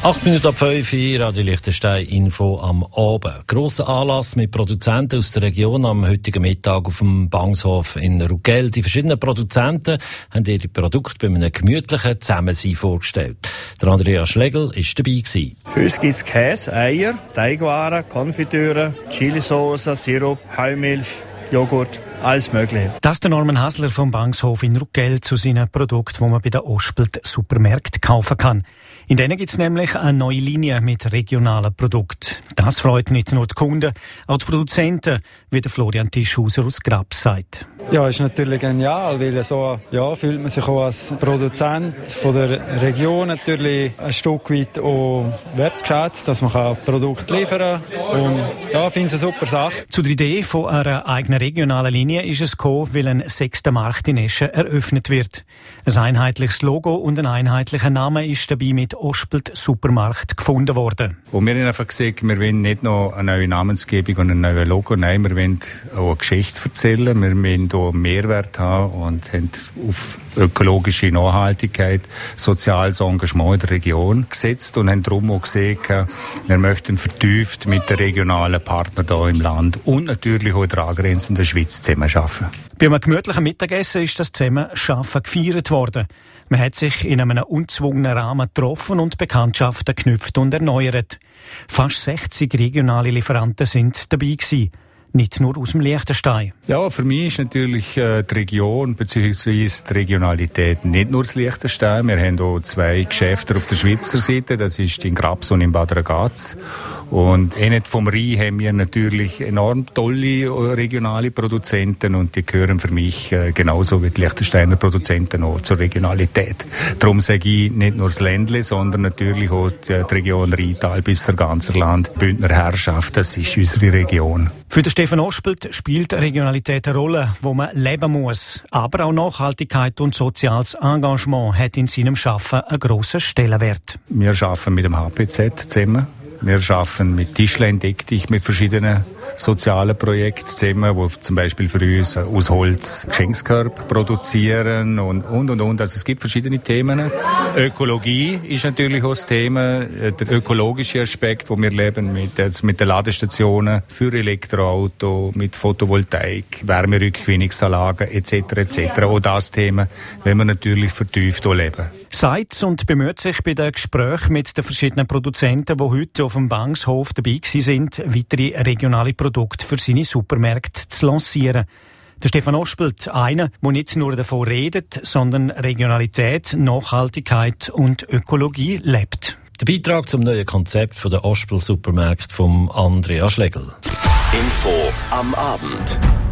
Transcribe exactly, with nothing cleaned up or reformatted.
Acht Minuten ab fünf, Radio Liechtenstein, Info am Abend. Grosser Anlass mit Produzenten aus der Region am heutigen Mittag auf dem Bangshof in Rugell. Die verschiedenen Produzenten haben ihre Produkte bei einem gemütlichen Zusammensein vorgestellt. Der Andrea Schlegel war dabei gewesen. Für uns gibt es Käse, Eier, Teigwaren, Konfitüre, Chilisauce, Sirup, Heumilch, Joghurt, alles Mögliche. Das ist der Norman Hasler vom Bangshof in Rugell zu seinen Produkten, die man bei den Ospelt Supermärkten kaufen kann. In denen gibt es nämlich eine neue Linie mit regionalen Produkten. Das freut nicht nur die Kunden, auch die Produzenten, wie der Florian Tischhauser aus Grabs sagt. Ja, ist natürlich genial, weil so ja, fühlt man sich auch als Produzent von der Region natürlich ein Stück weit auch wertgeschätzt, dass man Produkte liefern kann. Und da finde ich eine super Sache. Zu der Idee von einer eigenen regionalen Linie ist es gekommen, weil ein sechster Markt in Eschen eröffnet wird. Ein einheitliches Logo und ein einheitlicher Name ist dabei mit Ospelt Supermarkt gefunden worden. Und wir haben einfach gesagt, wir wollen nicht noch eine neue Namensgebung und ein neues Logo, nein, wir wollen auch eine Geschichte erzählen, wir wollen hier Mehrwert haben und haben auf ökologische Nachhaltigkeit, soziales Engagement in der Region gesetzt und haben darum auch gesehen, wir möchten vertieft mit den regionalen Partnern hier im Land und natürlich auch in der angrenzenden Schweiz zusammenarbeiten. Bei einem gemütlichen Mittagessen ist das Zusammenarbeiten gefeiert worden. Man hat sich in einem unzwungenen Rahmen getroffen und Bekanntschaften geknüpft und erneuert. Fast sechzig regionale Lieferanten sind dabei gewesen. Nicht nur aus dem Liechtenstein. Ja, für mich ist natürlich äh, die Region bzw. die Regionalität nicht nur das Liechtenstein. Wir haben auch zwei Geschäfte auf der Schweizer Seite, das ist in Grabs und in Bad Ragaz. Und ähnlich vom Rhein haben wir natürlich enorm tolle regionale Produzenten und die gehören für mich äh, genauso wie die Liechtensteiner Produzenten auch zur Regionalität. Darum sage ich nicht nur das Ländle, sondern natürlich auch die, die Region Rheintal bis zur ganzen Land. Bündner Herrschaft, das ist unsere Region. Für den Stefan Ospelt spielt Regionalität eine Rolle, wo man leben muss. Aber auch Nachhaltigkeit und soziales Engagement hat in seinem Schaffen einen grossen Stellenwert. Wir arbeiten mit dem H P Z zusammen. Wir arbeiten mit Tischlein Deck dich mit verschiedenen sozialen Projekten zusammen, wo zum Beispiel für uns aus Holz Geschenkskörbe produzieren und, und, und, und. Also es gibt verschiedene Themen. Ökologie ist natürlich auch das Thema. Der ökologische Aspekt, wo wir leben mit, jetzt mit den Ladestationen für Elektroauto, mit Photovoltaik, Wärmerückgewinnungsanlagen et cetera et cetera. Auch das Thema, wenn wir natürlich vertieft auch leben. Sagt und bemüht sich bei den Gesprächen mit den verschiedenen Produzenten, die heute auf dem Bangshof dabei sind, weitere regionale Produkte für seine Supermärkte zu lancieren. Der Stefan Ospelt, einer, der nicht nur davon redet, sondern Regionalität, Nachhaltigkeit und Ökologie lebt. Der Beitrag zum neuen Konzept von der Ospelt Supermärkte von Andrea Schlegel. Info am Abend.